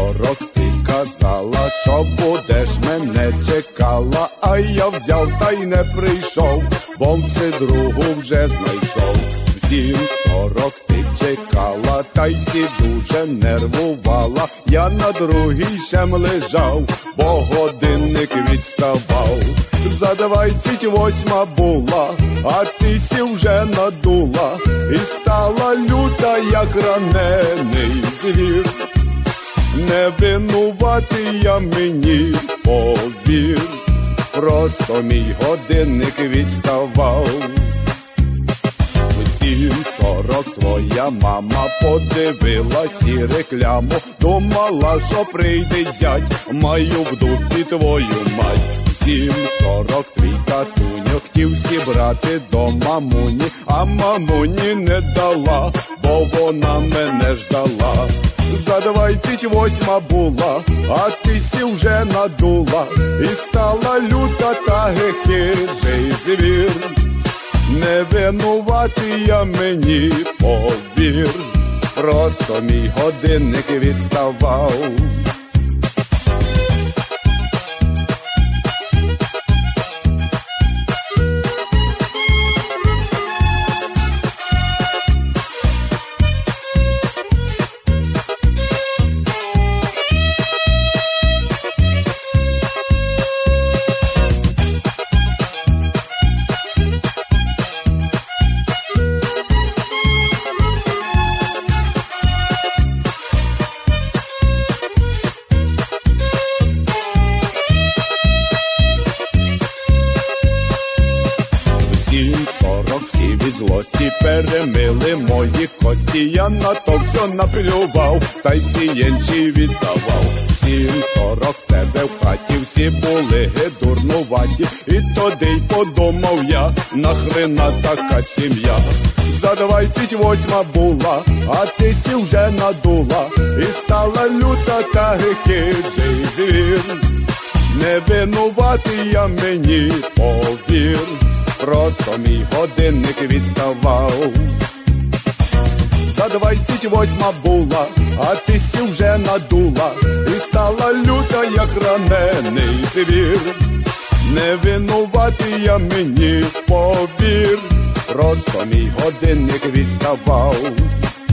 40 ти казала, що будеш мене чекала, а я взяв та й не прийшов, бо все другу вже знайшов. В 7:40 ти чекала, та й всі дуже нервувала, я на другій щем лежав, бо годинник відставав. За 28 була, а ти сі вже надула, і стала люта, як ранений звір. Не винуватий я, мені повір, просто мій годинник відставав. В 7:40 твоя мама подивилась і рекламу, думала, що прийде зять, маю в дупі твою мать. В 7:40 твій татуньо хотів зібрати до мамуні, а мамуні не дала, бо вона мене ждала. За 28 була, а ти сі вже надула, і стала люта та хижий звір. Не винуватий я, мені повір, просто мій годинник відставав. Від злості перемили мої кості, я на то все наплював, та й всі інші віддавав. В 7:40 тебе в хаті всі були дурнуваті, і тоді й подумав я, нахрена така сім'я. За 28 була, а ти сі вже надула, і стала люта та хижий звір. Не винуватий я, мені повір, просто мій годинник відставав. За 28 була, а ти сі вже надула, і стала люта, як ранений звір. Не винуватий я, мені повір, просто мій годинник відставав.